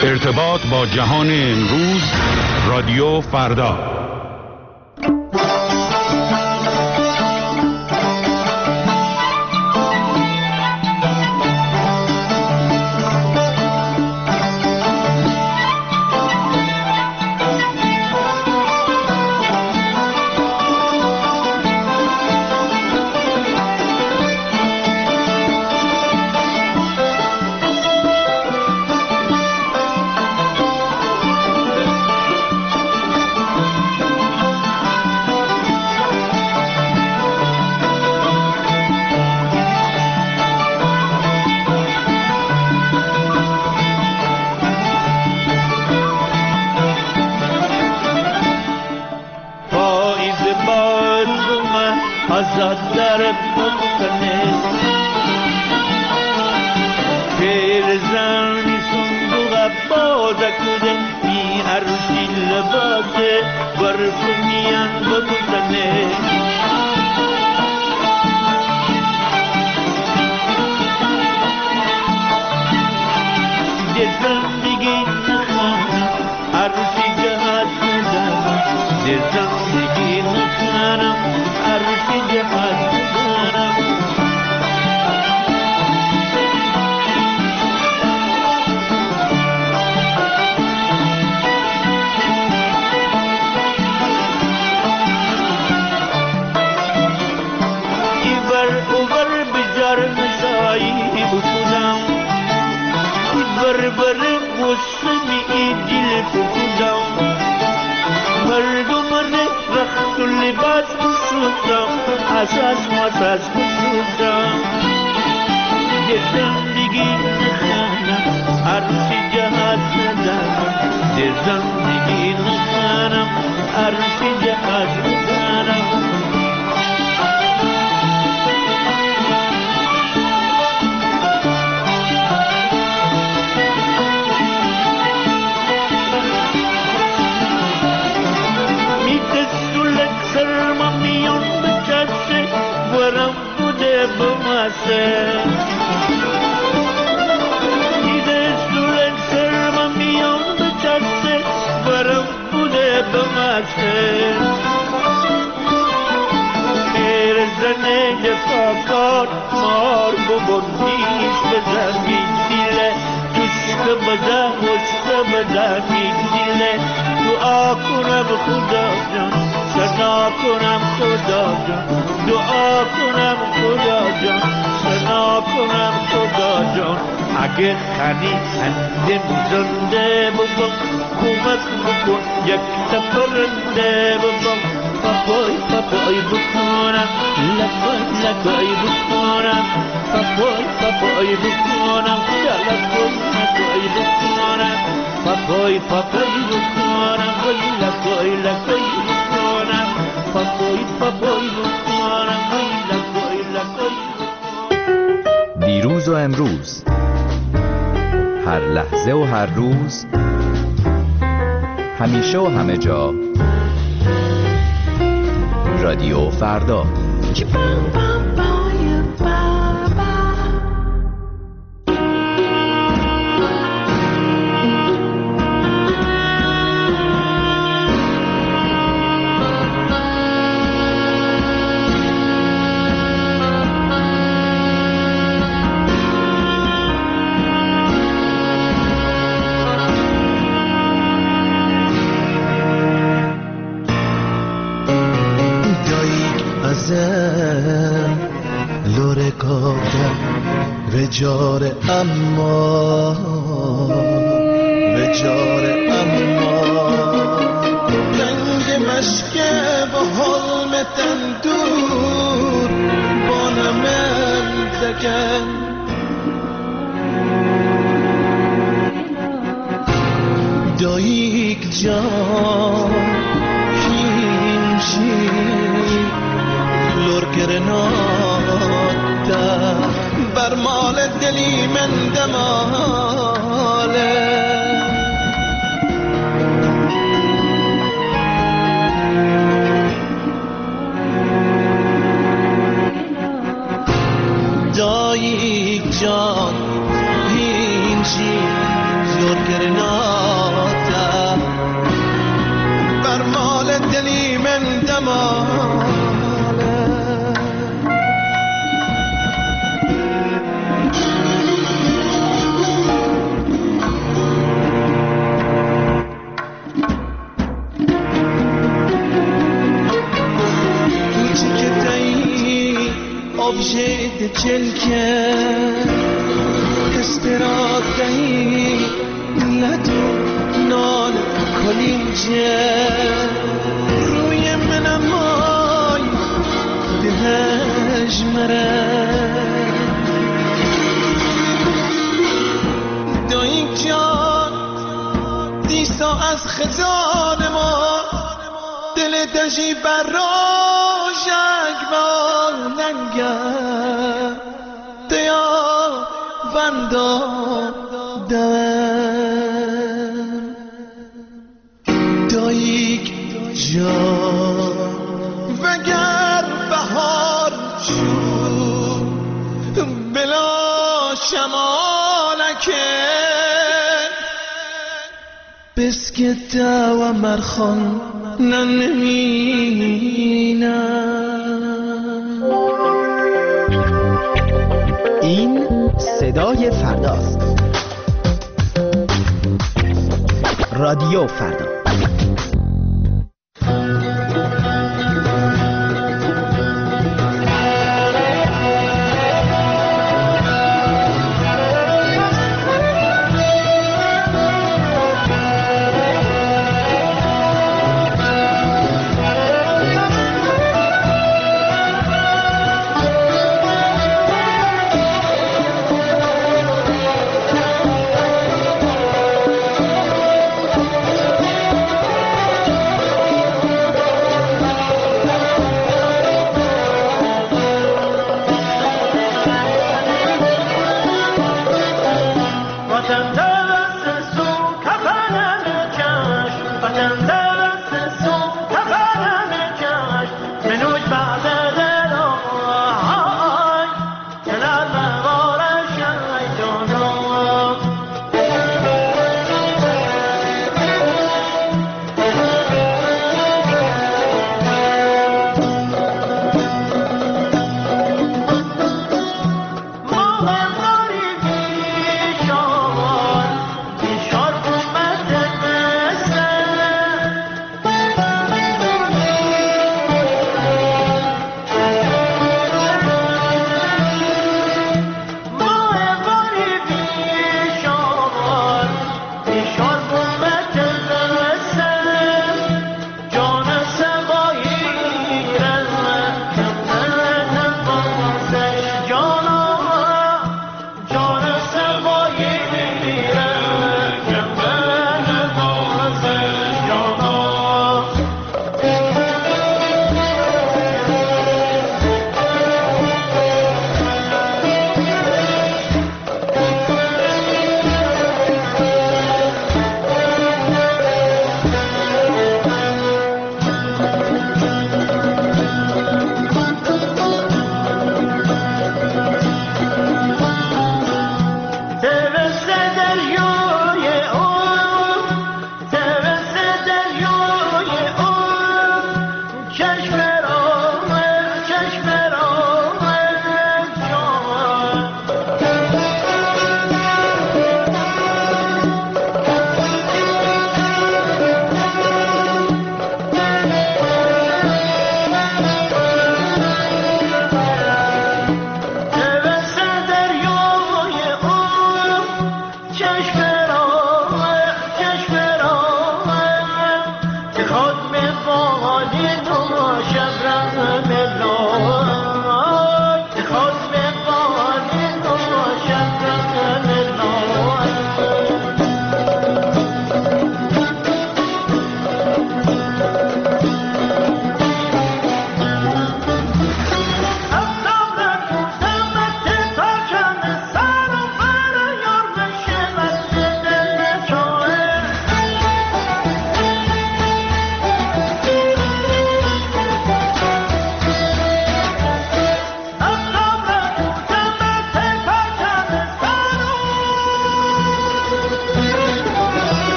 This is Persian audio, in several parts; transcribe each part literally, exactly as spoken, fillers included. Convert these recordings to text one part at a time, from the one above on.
ارتباط با جهان امروز، رادیو فردا. دیروز و امروز، هر لحظه و هر روز، همیشه و همه جا، رادیو فردا. رجاره اما رجاره اما رنگ مشکه با حلم تندور بانم دکن دایک جان هینچی لرگرناتا بر مال دلی من دماله دایک جان هینچی دور گرناتا بر مال دلی من دماله objet çelken استرادهی لدو نان کلینجه روی منم مای دهش مره دایی جان دیسا از خزان ما دل دژی براژک با ننگر دیا وندو دم دایک جان وگر بهار شد بلا شمالکه بسکت و مرخان ننمینم. این صدای فرداست. رادیو فردا.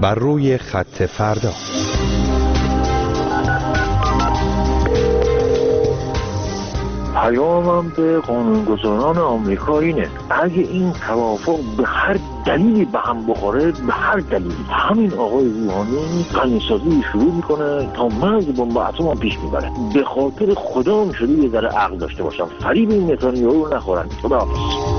بر روی خط فردا. پیامم به قانونگذاران آمریکا اینه: اگه این توافق به هر دلیلی به هم بخوره، به هر دلیلی، همین آقای روحانی غنی‌سازی شروع میکنه تا مرز بمب اتم هم پیش میبره. به خاطر خدا هم شده یه ذره عقل داشته باشم، فریب این نتانیاهو رو نخورن. خداحافظ.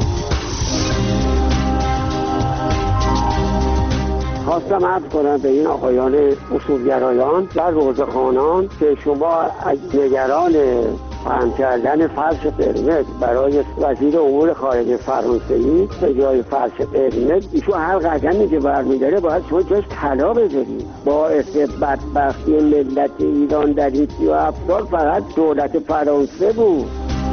خواستم عرض کنم به این آقایان اصولگرایان و روزخوانان که شما از نگران فهم کردن فرش قرمز برای وزیر امور خارجه فرانسوی به جای فرش قرمز، ایشون هر قدمی که برمی‌داره باید شما جاش طلا بذارید. باعث بدبختی ملت ایران در این سی و هفت سال فقط دولت فرانسه بود.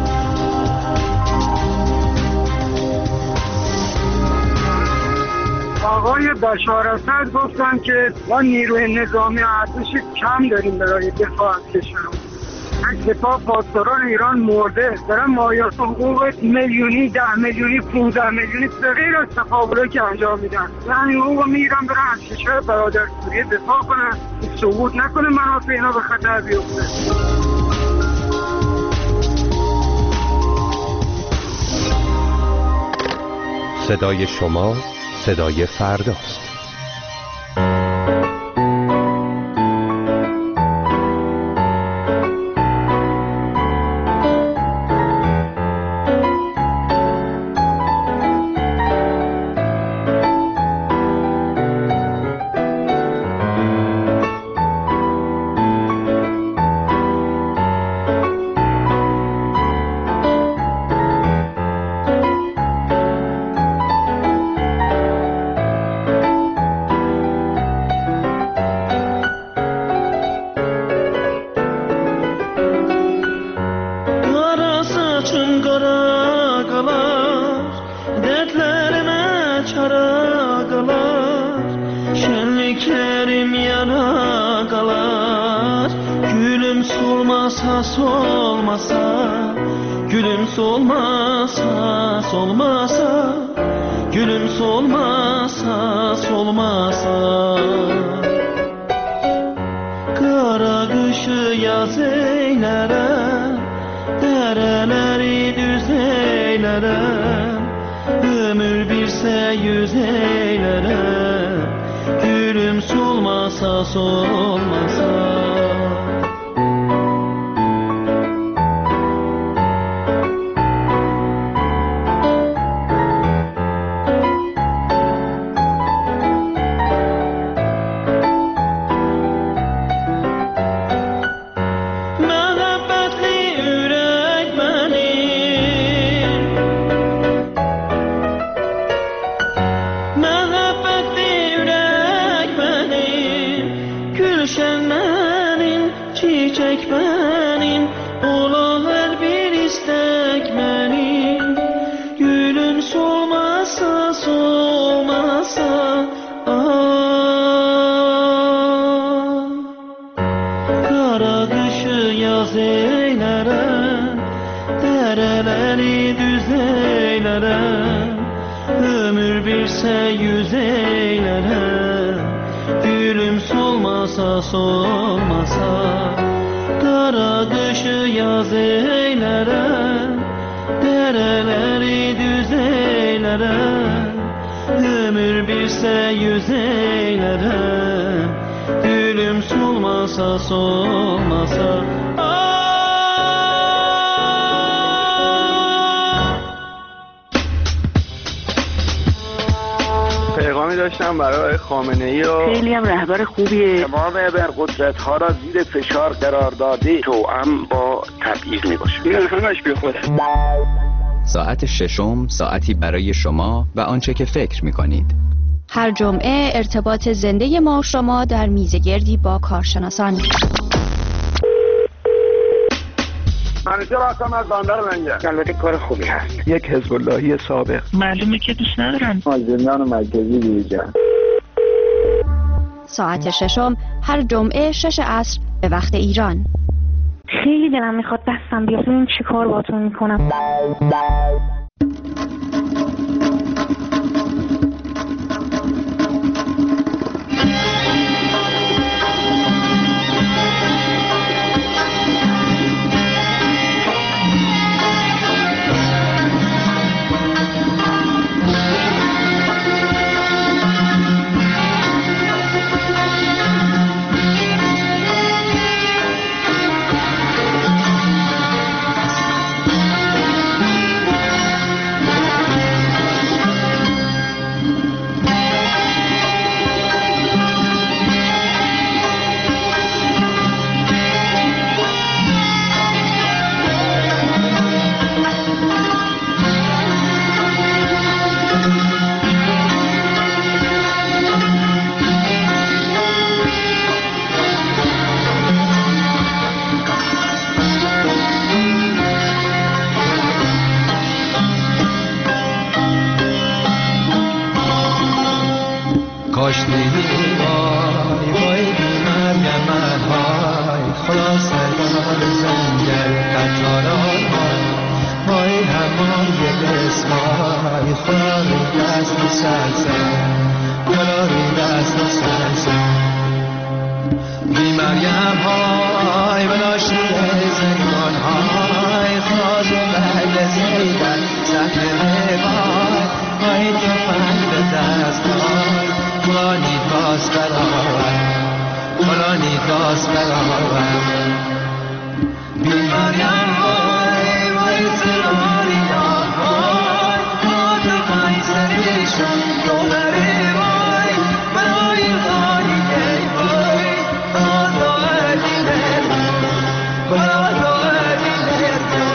آقای بشار اسد گفتن که ما نیروی نظامی ارتش کم داریم برای دفاع از کشورمون. دفاع پاسداران ایران مرده، دارن مایات حقوق میلیونی، ده میلیونی، پونزده میلیونی به غیر از تفاوت‌هایی که انجام میدن، یعنی حقوق میگیرن برن از کشور برادر سوریه دفاع کنن، سقوط نکنه منافع اینا به خطر بیفته. صدای شما صدای فرداست. پیغامی داشتم برای خامنه‌ای و خیلی هم رهبر خوبیه. تمام ابرقدرت‌ها را زیر فشار قرار داده، توأم با تبعیض میباشه. این همش بی خوده. ساعت ششم، ساعتی برای شما و آنچه که فکر میکنید. هر جمعه ارتباط زنده ما و شما در میزگردی با کارشناسان. منیجر هستم از بندر منجر. البته کار خوبی هست. یک حزب اللهی سابق. معلومه که دوست ندارن. از زندان مرکزی بیرون. ساعت ششم هر جمعه شش عصر به وقت ایران. خیلی دلم میخواد دستم بیاد ببینم چی کار باهاتون میکنم. داشتی وای وای مریم من های خلاص در زنگل قطاران وای همای بسمای خلاری دست مسلسل خلاری دست مسلسل بی مریم های بلاشی زنگان های خلاص بل زیدن سخن وای وای تو فند دست های خلانی داست برای خلانی داست برای بی مریم وای وای تراری وای خود قیصریشون دوباره وای برای خانی وای خود و علی نرد خود و علی نرد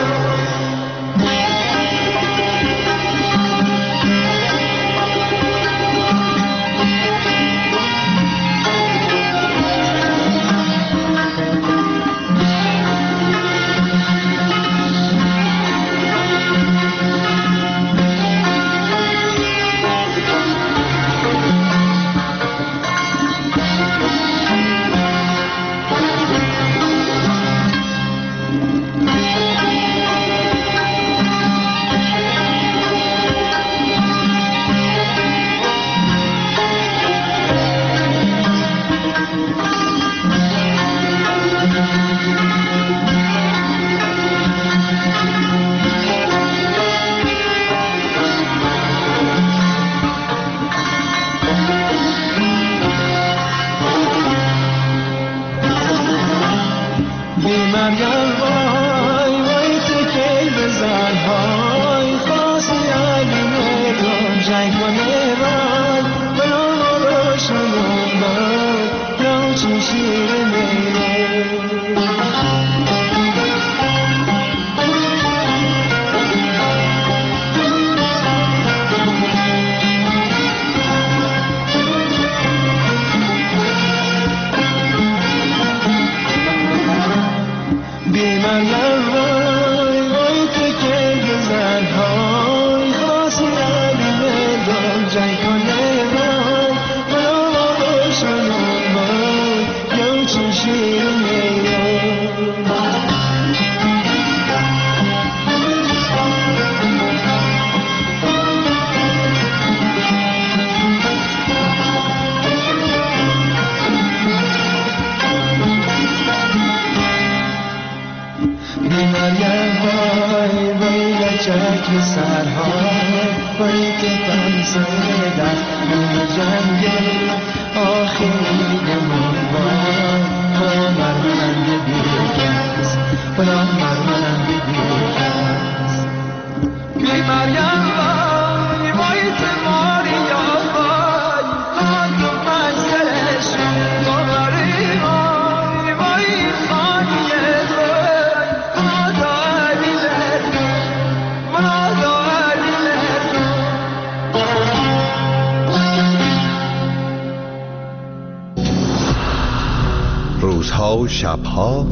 روزها و شبها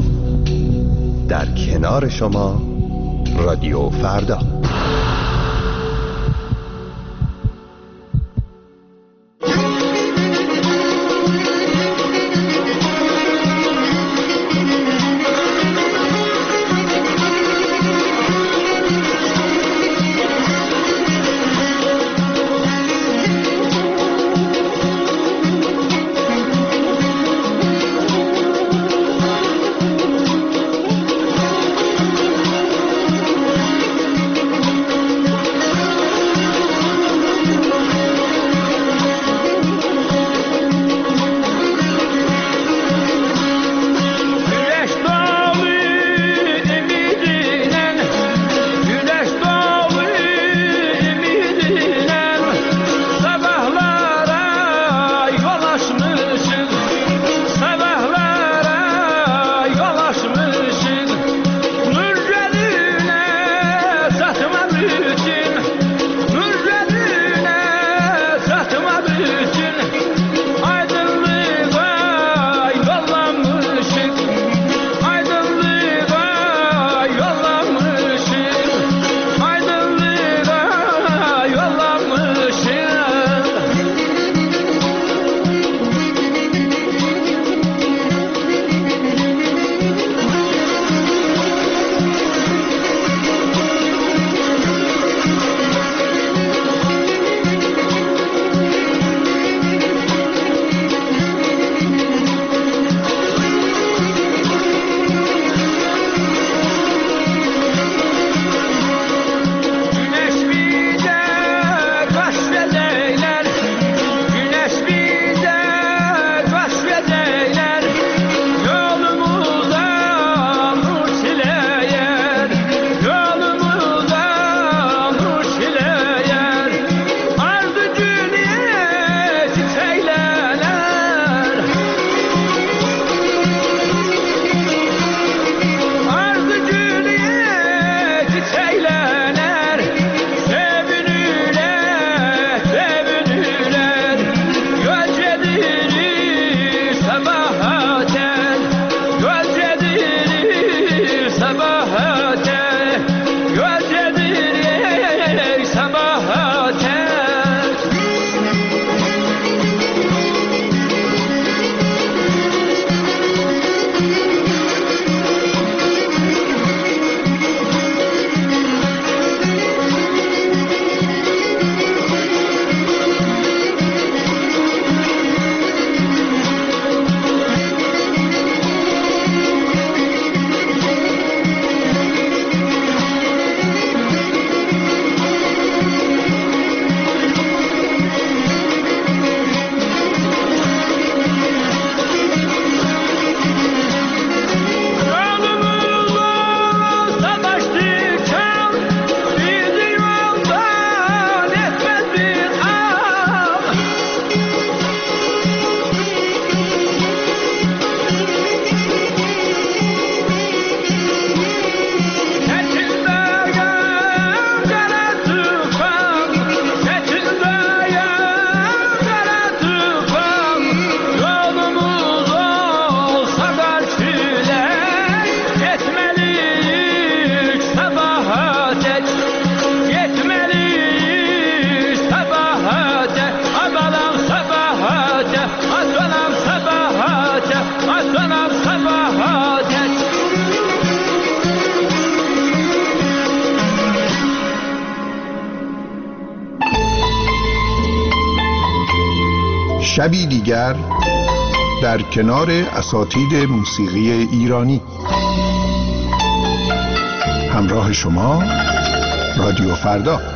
در کنار شما رادیو فردا. شبی دیگر در کنار اساتید موسیقی ایرانی. همراه شما رادیو فردا.